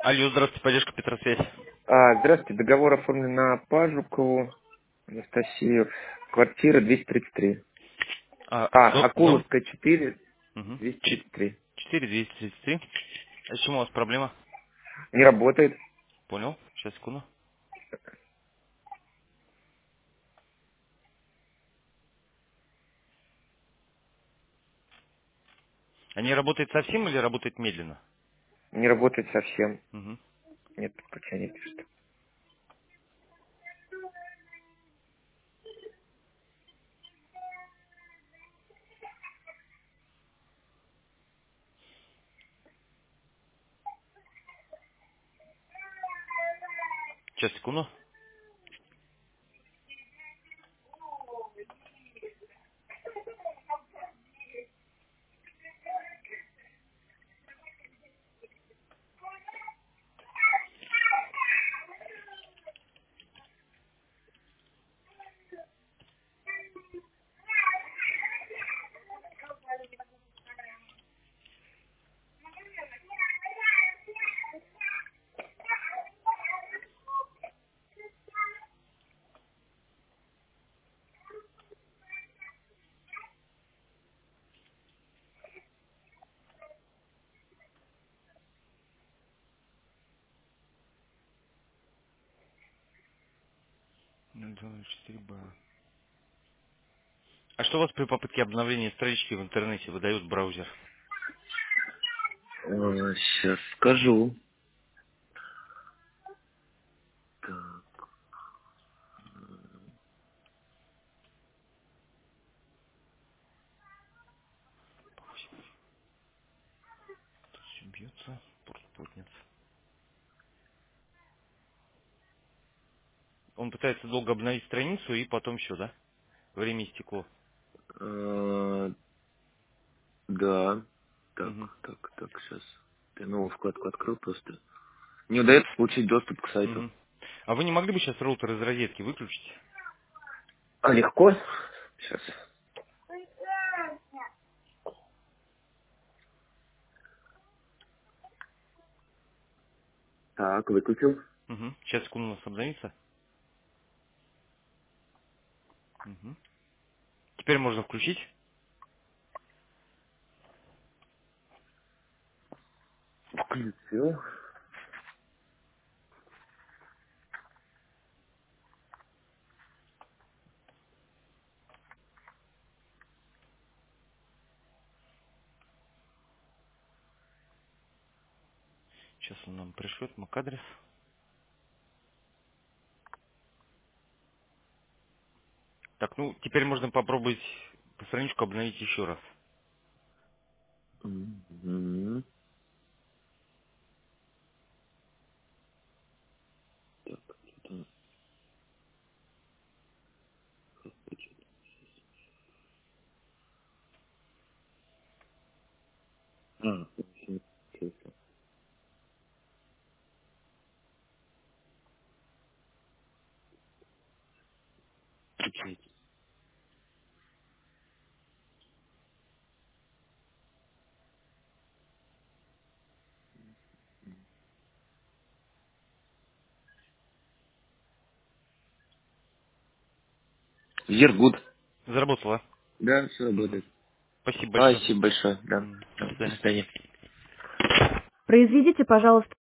Алло, здравствуйте, поддержка Петросвязь. Здравствуйте, договор оформлен на Пажукову Анастасию, квартира 233. Дом? Акуловская 4, Угу. 233. 4233. А с чем у вас проблема? Не работает. Понял. Сейчас, секунду. Они работают совсем или работают медленно? Не работает совсем. Угу. Нет подключения пишет. Сейчас, секунду. Ну, 4Б. А что у вас при попытке обновления странички в интернете выдает браузер? Сейчас скажу. Так, Тут все бьется. Порт поднят. Он пытается долго обновить страницу и потом еще, да? Время истекло. да. Угу. Так, сейчас. Я новую вкладку открыл просто. Не удается получить доступ к сайту. Угу. А вы не могли бы сейчас роутер из розетки выключить? Легко? Сейчас. Так, выключил. Угу. Сейчас, секунду, у нас обновится. Угу. Теперь можно включить. Включил. Сейчас он нам пришлет MAC-адрес. Так, ну, теперь можно попробовать по страничку обновить еще раз. Мгм. Включился. Ергуд. Заработало. Да, все Мгм. работает. Спасибо большое. Спасибо большое. Да. До До свидания. свидания. Произведите, пожалуйста,